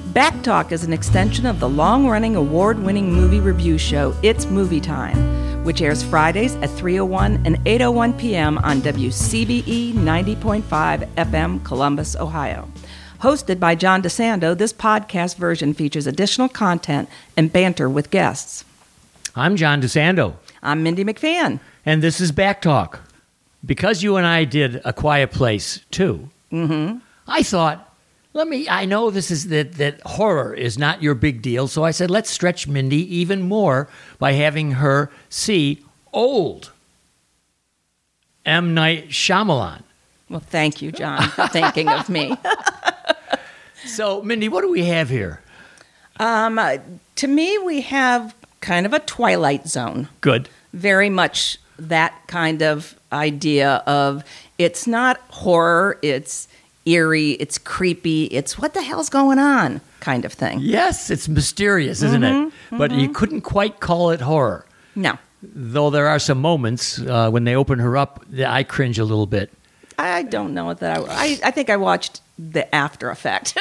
Back Talk is an extension of the long-running award-winning movie review show It's Movie Time, which airs Fridays at 3:01 and 8:01 p.m. on WCBE 90.5 FM, Columbus, Ohio. Hosted by John DeSando, this podcast version features additional content and banter with guests. I'm John DeSando. I'm Mindy McFan. And this is Back Talk. Because you and I did A Quiet Place too, I thought, I know this is that horror is not your big deal, so I said, let's stretch Mindy even more by having her see Old. M. Night Shyamalan. Well, thank you, John, for thinking of me. So, Mindy, what do we have here? To me, we have kind of a Twilight Zone. Good. Very much that kind of idea of it's not horror, it's eerie, it's creepy, it's what the hell's going on kind of thing. Yes, it's mysterious, isn't it? But you couldn't quite call it horror. No. Though there are some moments when they open her up that I cringe a little bit. I don't know that I think I watched the after effect.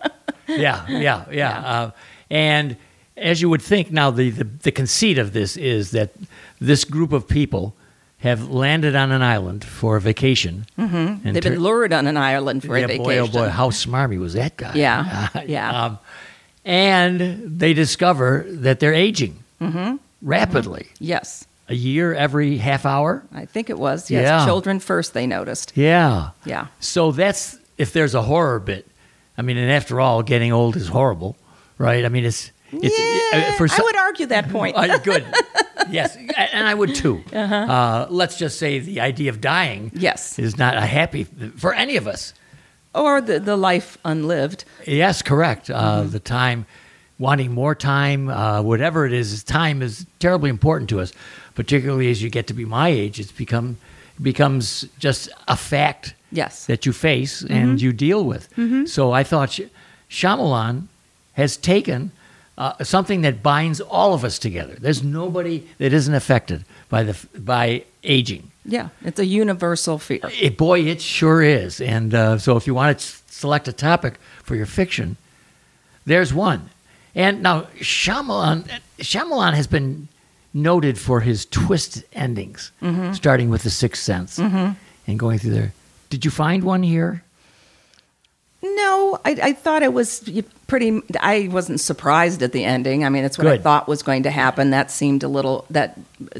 Yeah. And as you would think, now the conceit of this is that this group of people have landed on an island for a vacation. And they've been lured on an island for a vacation. Boy, oh boy, how smarmy was that guy? Yeah. And they discover that they're aging rapidly. Yes. A year every half hour? I think it was, yes. Yeah. Children first, they noticed. Yeah. Yeah. So that's, if there's a horror bit, I mean, and after all, getting old is horrible, right? I mean, I would argue that point. Good. Yes, and I would too. Let's just say the idea of dying is not a happy for any of us. Or the life unlived. Yes, correct. The time, wanting more time, whatever it is, time is terribly important to us, particularly as you get to be my age. It becomes just a fact that you face and you deal with. So I thought Shyamalan has taken something that binds all of us together. There's nobody that isn't affected by aging. Yeah, it's a universal fear. It sure is. And so if you want to select a topic for your fiction, there's one. And now Shyamalan has been noted for his twist endings, starting with The Sixth Sense and going through there. Did you find one here? No, I thought it was pretty. I wasn't surprised at the ending. I mean, it's what Good. I thought was going to happen. That seemed I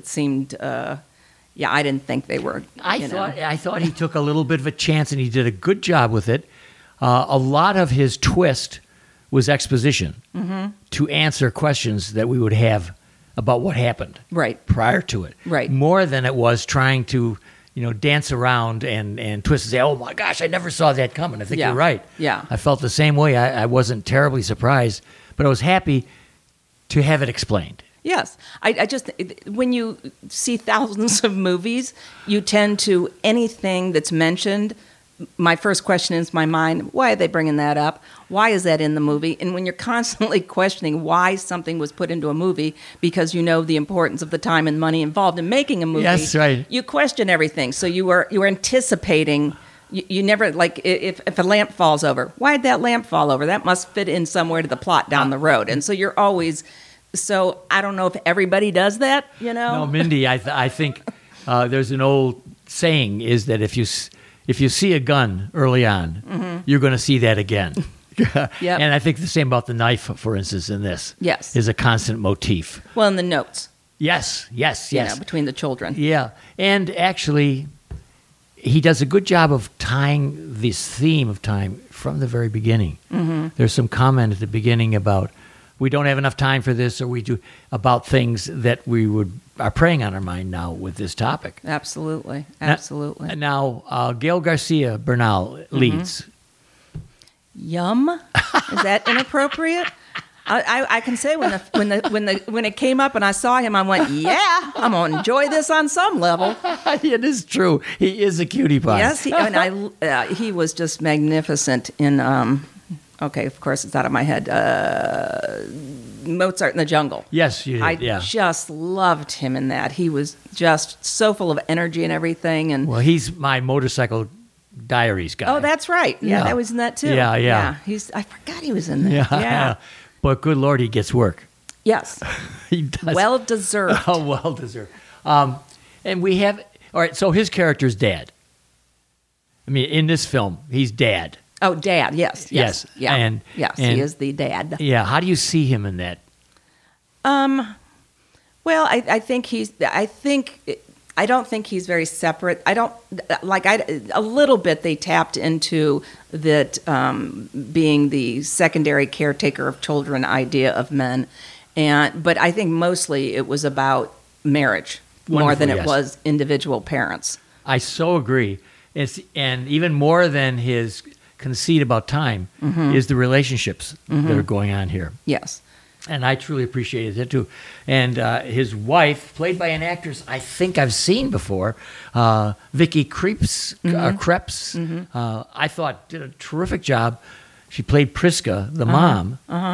didn't think they were. I thought he took a little bit of a chance, and he did a good job with it. A lot of his twist was exposition to answer questions that we would have about what happened prior to it. Right. More than it was trying to dance around and twist and say, oh my gosh, I never saw that coming. I think you're right. Yeah. I felt the same way. I wasn't terribly surprised, but I was happy to have it explained. Yes. I just, when you see thousands of movies, you tend to, anything that's mentioned, my first question is my mind, why are they bringing that up? Why is that in the movie? And when you're constantly questioning why something was put into a movie because you know the importance of the time and money involved in making a movie, yes, right. You question everything. So you were anticipating. You never, like, if a lamp falls over, why did that lamp fall over? That must fit in somewhere to the plot down the road. And so you're always, so I don't know if everybody does that, No, Mindy, I think there's an old saying is that if you see a gun early on, you're going to see that again. Yep. And I think the same about the knife, for instance, in this. Yes. Is a constant motif. Well, in the notes. Yes. Between the children. Yeah. And actually, he does a good job of tying this theme of time from the very beginning. There's some comment at the beginning about we don't have enough time for this, or we do about things that are preying on our mind now with this topic. Absolutely. Now, Gail Garcia Bernal leads. Yum? Is that inappropriate? I can say when it came up and I saw him, I went, yeah, I'm gonna enjoy this on some level. It is true. He is a cutie pie. Yes, he was just magnificent in. Okay, of course it's out of my head. Mozart in the Jungle. Yes, you did. I just loved him in that. He was just so full of energy and everything. And well, he's my motorcycle Diaries guy. Oh, that's right. Yeah, Yeah. that was in that too. Yeah. I forgot he was in that. Yeah. Yeah. But good Lord, he gets work. Yes. He does. Well deserved. Oh, well deserved. And we have, all right, so his character's dad. I mean, in this film, he's dad. Oh, dad. Yes. Yes. Yeah. And he is the dad. Yeah. How do you see him in that? Well, I don't think he's very separate. A little bit they tapped into that being the secondary caretaker of children idea of men, but I think mostly it was about marriage more Wonderful, than it yes. was individual parents. I so agree. And even more than his conceit about time is the relationships that are going on here. Yes. And I truly appreciated it too. And his wife, played by an actress I think I've seen before, Vicky Krieps, I thought did a terrific job. She played Priska, the mom,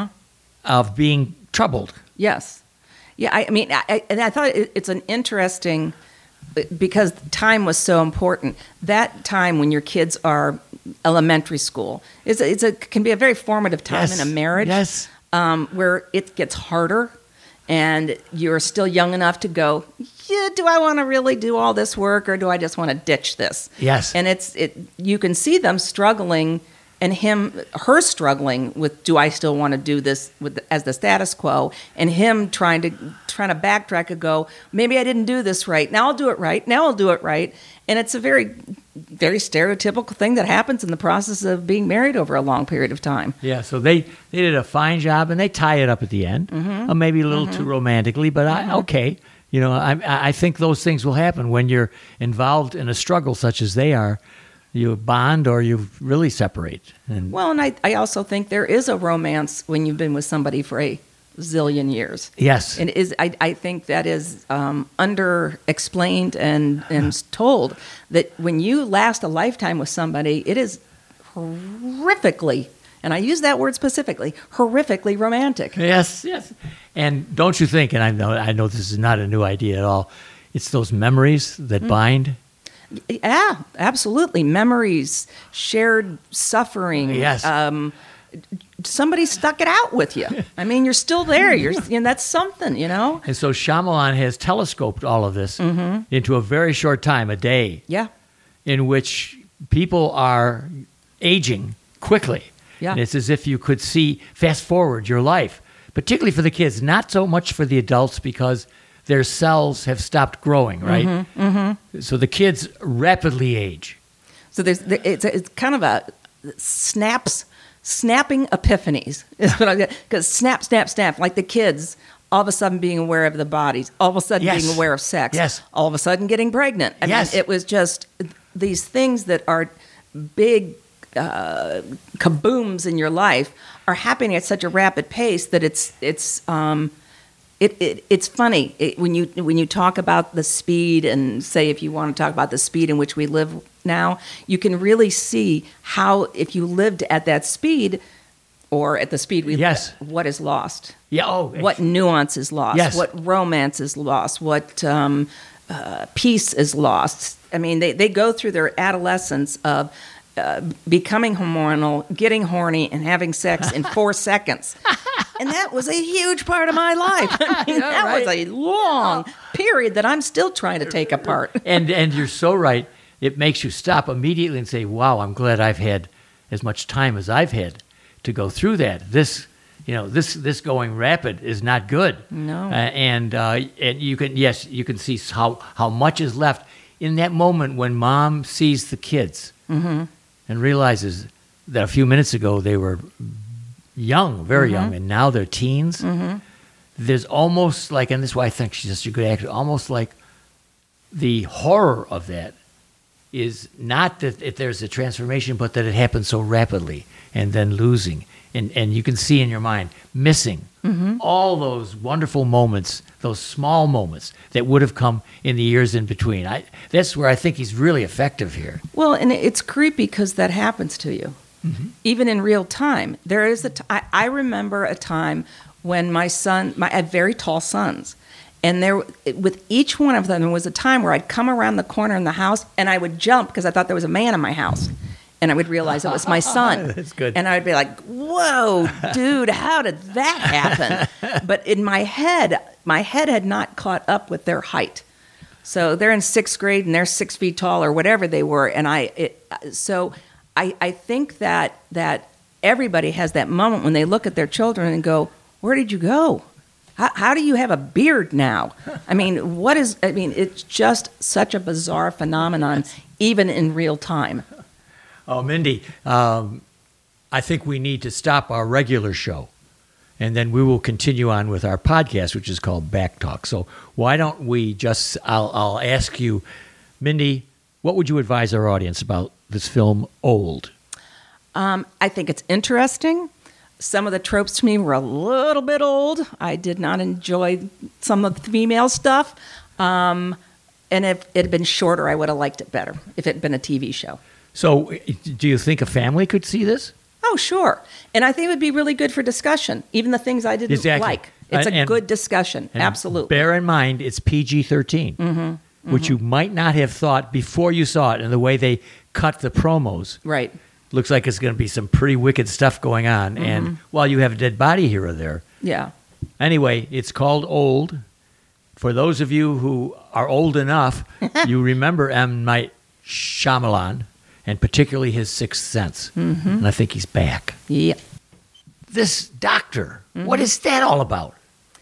of being troubled. Yes. Yeah, I mean, I thought it's an interesting, because time was so important. That time when your kids are elementary school can be a very formative time in a marriage. Yes. Where it gets harder, and you're still young enough to go, yeah, do I want to really do all this work, or do I just want to ditch this? Yes. And you can see them struggling, and her struggling with, do I still want to do this as the status quo, and him trying to backtrack and go, maybe I didn't do this right. Now I'll do it right. Now I'll do it right. And it's a very, very stereotypical thing that happens in the process of being married over a long period of time. Yeah, so they did a fine job, and they tie it up at the end, maybe a little too romantically, but okay. You know, I think those things will happen when you're involved in a struggle such as they are. You bond or you really separate. And I also think there is a romance when you've been with somebody for a zillion years. yes, And I think that is under-explained and told, that when you last a lifetime with somebody, it is horrifically, and I use that word specifically, horrifically romantic. yes. And don't you think? And I know this is not a new idea at all. It's those memories that bind. Yeah, absolutely. Memories, shared suffering. Yes. Somebody stuck it out with you. I mean, you're still there. That's something, you know? And so Shyamalan has telescoped all of this into a very short time, a day, Yeah. in which people are aging quickly. Yeah. And it's as if you could see, fast forward your life, particularly for the kids, not so much for the adults because their cells have stopped growing, right? So the kids rapidly age. So it's kind of a snapping epiphanies. Because snap, like the kids all of a sudden being aware of the bodies, all of a sudden Yes. being aware of sex, Yes. all of a sudden getting pregnant. I Yes. mean, it was just these things that are big kabooms in your life are happening at such a rapid pace that it's funny when you talk about the speed, and say if you want to talk about the speed in which we live now, you can really see how if you lived at that speed or at the speed we Yes. live, what is lost. Yeah. Oh, What nuance is lost? Yes. What romance is lost? What peace is lost? I mean, they go through their adolescence of becoming hormonal, getting horny, and having sex in 4 seconds. And that was a huge part of my life. I mean, Yeah, that right. was a long period that I'm still trying to take apart. and you're so right. It makes you stop immediately and say, "Wow, I'm glad I've had as much time as I've had to go through that." This going rapid is not good. No. And you can see how much is left in that moment when mom sees the kids and realizes that a few minutes ago they were young, very young, and now they're teens. There's almost like, and this is why I think she's such a good actor, almost like the horror of that is not that there's a transformation, but that it happens so rapidly and then losing. And you can see in your mind missing all those wonderful moments, those small moments that would have come in the years in between. That's where I think he's really effective here. Well, and it's creepy because that happens to you, even in real time. I remember a time when my son, I had very tall sons, And with each one of them, there was a time where I'd come around the corner in the house and I would jump because I thought there was a man in my house. And I would realize it was my son. That's good. And I would be like, whoa, dude, how did that happen? But in my head had not caught up with their height. So they're in 6th grade and they're 6 feet tall or whatever they were. And I think that everybody has that moment when they look at their children and go, where did you go? How do you have a beard now? It's just such a bizarre phenomenon, even in real time. Oh, Mindy, I think we need to stop our regular show, and then we will continue on with our podcast, which is called Back Talk. So why don't we just, I'll ask you, Mindy, what would you advise our audience about this film, Old? I think it's interesting. Some of the tropes to me were a little bit old. I did not enjoy some of the female stuff. And if it had been shorter, I would have liked it better if it had been a TV show. So do you think a family could see this? Oh, sure. And I think it would be really good for discussion, even the things I didn't like. It's a good discussion, absolutely. Bear in mind, it's PG-13, which you might not have thought before you saw it, and the way they cut the promos. Right. Looks like it's going to be some pretty wicked stuff going on. And while you have a dead body here or there. Yeah. Anyway, it's called Old. For those of you who are old enough, you remember M. Night Shyamalan, and particularly his Sixth Sense. And I think he's back. Yeah. This doctor, what is that all about?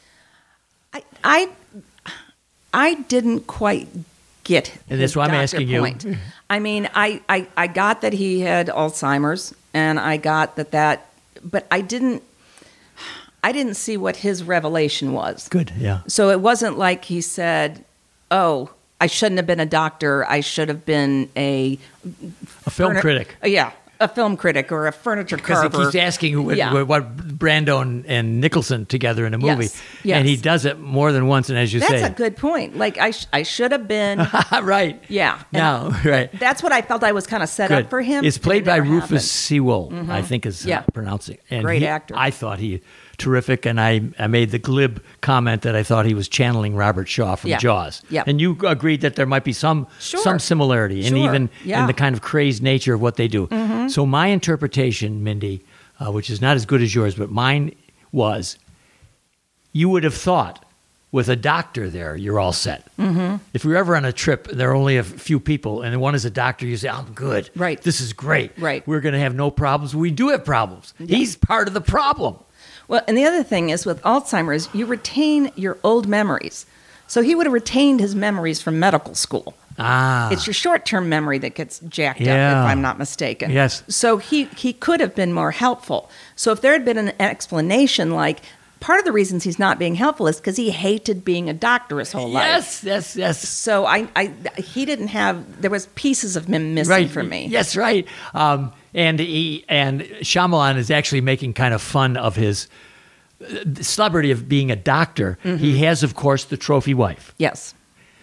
I didn't quite get and that's why I'm asking point. You. I mean, I got that he had Alzheimer's, and I got that, but I didn't see what his revelation was. Good, yeah. So it wasn't like he said, "Oh, I shouldn't have been a doctor. I should have been a film critic." Yeah, a film critic or a furniture carver. Because he keeps asking what Brando and Nicholson together in a movie. Yes. And he does it more than once, and as you say... That's a good point. Like, I should have been... Right. Yeah. No, right. That's what I felt I was kind of set up for him. It's played by Rufus Sewell, I think is pronouncing. And great actor. I thought he... terrific, and I made the glib comment that I thought he was channeling Robert Shaw from Jaws. Yeah. And you agreed that there might be some similarity, and even in the kind of crazed nature of what they do. So my interpretation, Mindy, which is not as good as yours, but mine was, you would have thought with a doctor there, you're all set. If you're ever on a trip, there are only a few people, and one is a doctor, you say, I'm good. Right. This is great. Right. We're going to have no problems. We do have problems. Yeah. He's part of the problem. Well, and the other thing is with Alzheimer's, you retain your old memories. So he would have retained his memories from medical school. It's your short-term memory that gets jacked up, if I'm not mistaken. Yes. So he could have been more helpful. So if there had been an explanation like, part of the reasons he's not being helpful is because he hated being a doctor his whole life. Yes. So he didn't have, there was pieces of him missing for me. Yes, right. And Shyamalan is actually making kind of fun of his celebrity of being a doctor. He has, of course, the trophy wife. Yes.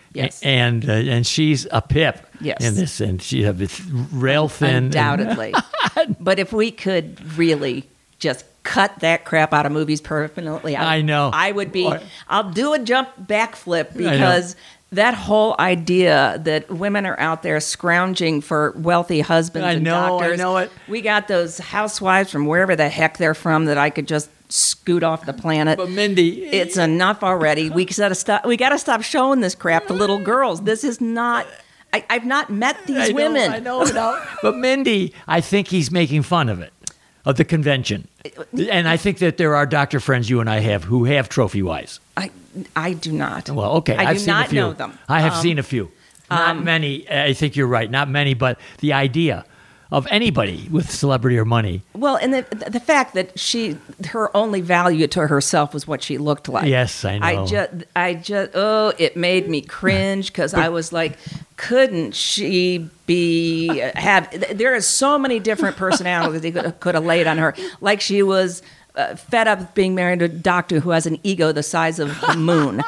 And she's a pip in this, and she's rail thin. Undoubtedly. But if we could really just cut that crap out of movies permanently, I know. I would be, I'll do a jump backflip because that whole idea that women are out there scrounging for wealthy husbands and doctors. I know it. We got those housewives from wherever the heck they're from that I could just scoot off the planet. But Mindy, it's enough already. We got to stop showing this crap to little girls. This is not. I've not met these women. I know. But Mindy, I think he's making fun of it, of the convention. And I think that there are doctor friends you and I have who have trophy wives. I do not. Well, okay. I I've do seen not a few. know them. I have seen a few. Not many. I think you're right. Not many, but the idea of anybody with celebrity or money. Well, and the fact that her only value to herself was what she looked like. Yes, I know. It made me cringe because I was like, couldn't she there are so many different personalities they could have laid on her. Like she was fed up with being married to a doctor who has an ego the size of the moon.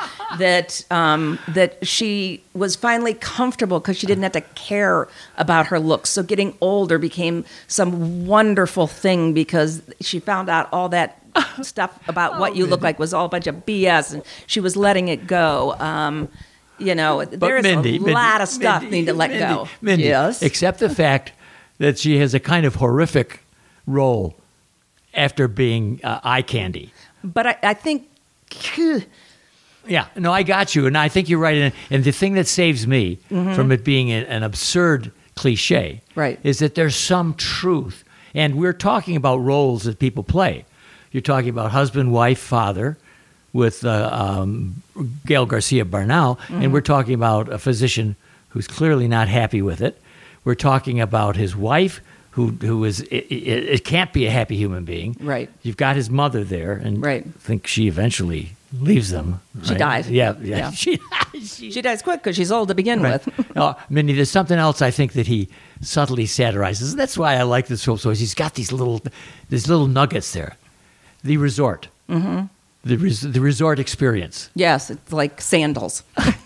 That she was finally comfortable because she didn't have to care about her looks. So getting older became some wonderful thing because she found out all that stuff about what you look like was all a bunch of BS, and she was letting it go. There's a lot of stuff need to let go. Mindy, yes. Except the fact that she has a kind of horrific role after being eye candy. But I think... Yeah, no, I got you, and I think you're right. And the thing that saves me from it being an absurd cliche is that there's some truth. And we're talking about roles that people play. You're talking about husband, wife, father with Gael Garcia Bernal, and we're talking about a physician who's clearly not happy with it. We're talking about his wife, who is it can't be a happy human being. Right. You've got his mother there, and I think she eventually leaves them. She dies. Yeah. She dies quick because she's old to begin with. Minnie, there's something else I think that he subtly satirizes. That's why I like this film so much. He's got these little nuggets there. The resort. Mm-hmm. The resort experience. Yes, it's like sandals.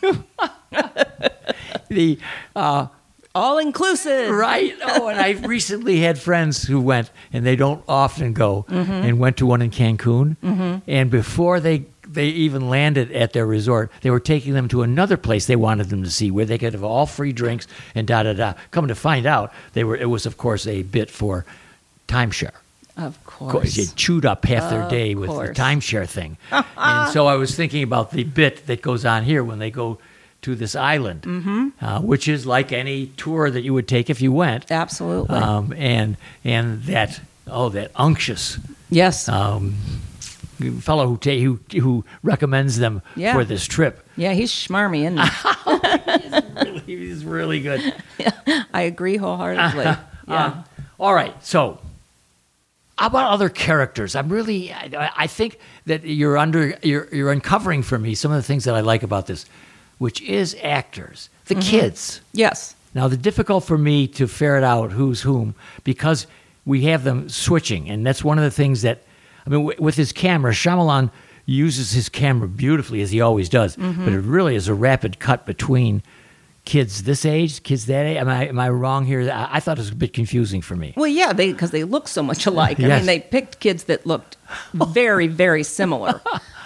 All inclusive. Right. Oh, and I recently had friends who went, and they don't often go, and went to one in Cancun. Mm-hmm. And before they even landed at their resort, they were taking them to another place they wanted them to see where they could have all free drinks and da-da-da. Come to find out, it was, of course, a bit for timeshare. Of course. They chewed up half their day with the timeshare thing. And so I was thinking about the bit that goes on here when they go to this island, which is like any tour that you would take if you went. Absolutely. And that unctuous fellow who recommends them for this trip. Yeah, he's schmarmy, isn't he? He's really good. Yeah, I agree wholeheartedly. All right, so how about other characters? I think that you're uncovering for me some of the things that I like about this, which is actors, the kids. Yes. Now, the difficult for me to ferret out who's whom, because we have them switching, and that's one of the things that, with his camera, Shyamalan uses his camera beautifully, as he always does, but it really is a rapid cut between kids this age, kids that age. Am I wrong here? I thought it was a bit confusing for me. Well, yeah, because they look so much alike. Yes. I mean, they picked kids that looked very, very similar.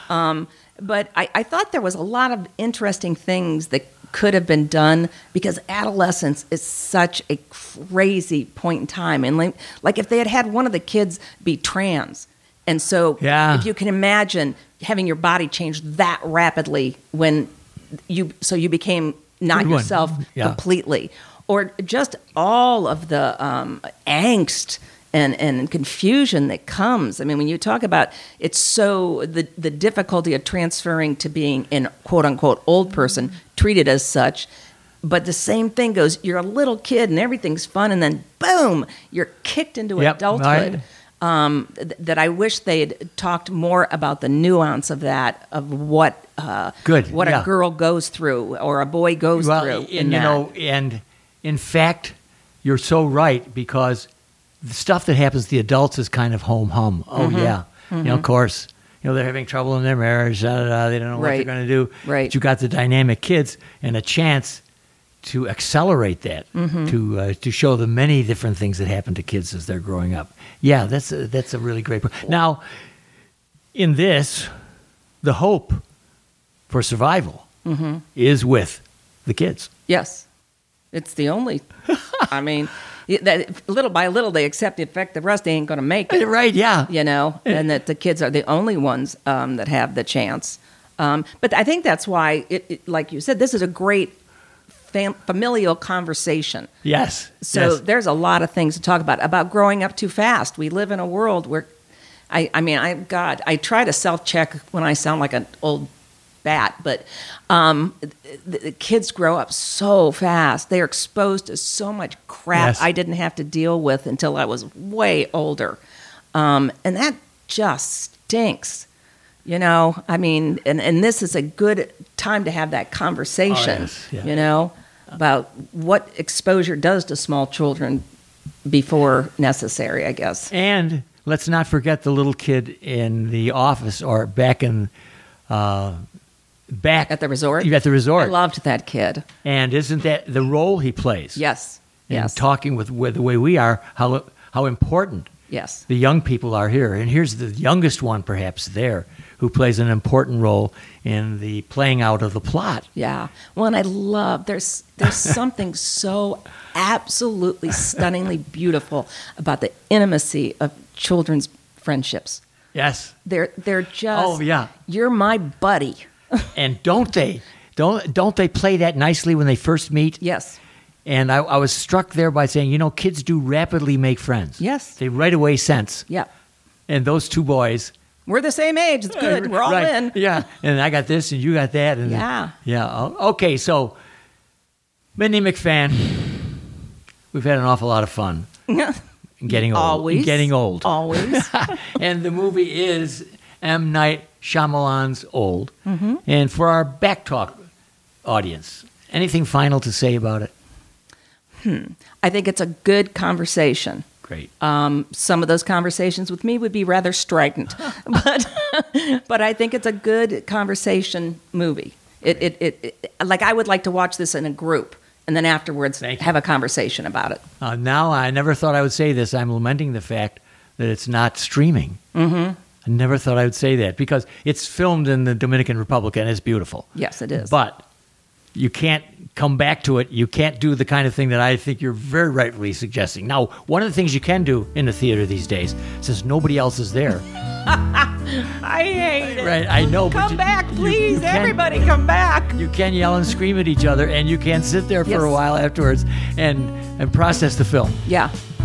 But I thought there was a lot of interesting things that could have been done because adolescence is such a crazy point in time. And like if they had one of the kids be trans, and so if you can imagine having your body change that rapidly when you became not yourself completely, or just all of the angst and confusion that comes. I mean, when you talk about it's so the difficulty of transferring to being an quote unquote old person treated as such, but the same thing goes. You're a little kid and everything's fun, and then boom, you're kicked into adulthood. That I wish they had talked more about the nuance of that, of what a girl goes through or a boy goes through. And in fact, you're so right, because the stuff that happens to the adults is kind of home hum. Of course, they're having trouble in their marriage. They don't know what they're going to do. Right. But you got the dynamic kids and a chance to accelerate that, to show the many different things that happen to kids as they're growing up. Yeah, that's a really great point. Now, in this, the hope for survival is with the kids. Yes, it's the only. I mean, that little by little they accept the effect. The rest they ain't going to make it. Right? Yeah. And that the kids are the only ones that have the chance. But I think that's why, like you said, this is a great familial conversation. Yes. So there's a lot of things to talk about growing up too fast. We live in a world where, I try to self-check when I sound like an old bat, but the kids grow up so fast. They're exposed to so much crap I didn't have to deal with until I was way older. And that just stinks. And this is a good time to have that conversation, about what exposure does to small children before necessary, I guess. And let's not forget the little kid in the office or back at the resort. At the resort. I loved that kid. And isn't that the role he plays? Yes. In talking with the way we are, how important Yes. The young people are here. And here's the youngest one, perhaps, there, who plays an important role in the playing out of the plot. Yeah. Well, and I love, there's something so absolutely stunningly beautiful about the intimacy of children's friendships. Yes. They're just, Oh, yeah. You're my buddy. And don't they play that nicely when they first meet? Yes. And I was struck there by saying, kids do rapidly make friends. Yes. They right away sense. Yeah. And those two boys. We're the same age. It's good. We're all right. in. Yeah. And I got this and you got that. And Yeah. Yeah. Okay. So, Mindy McFan, we've had an awful lot of fun. Getting old. Always. Getting old. Always. And the movie is M. Night Shyamalan's Old. Mm-hmm. And for our back talk audience, anything final to say about it? I think it's a good conversation. Great. Some of those conversations with me would be rather strident, but I think it's a good conversation movie. It like I would like to watch this in a group and then afterwards have a conversation about it. Now, I never thought I would say this. I'm lamenting the fact that it's not streaming. Mm-hmm. I never thought I would say that because it's filmed in the Dominican Republic and it's beautiful. Yes, it is. But you can't come back to it. You can't do the kind of thing that I think you're very rightfully suggesting. Now, one of the things you can do in the theater these days, since nobody else is there. I hate it. Right, I know. Come back, please. You can, everybody come back. You can yell and scream at each other, and you can sit there for a while afterwards and process the film. Yeah.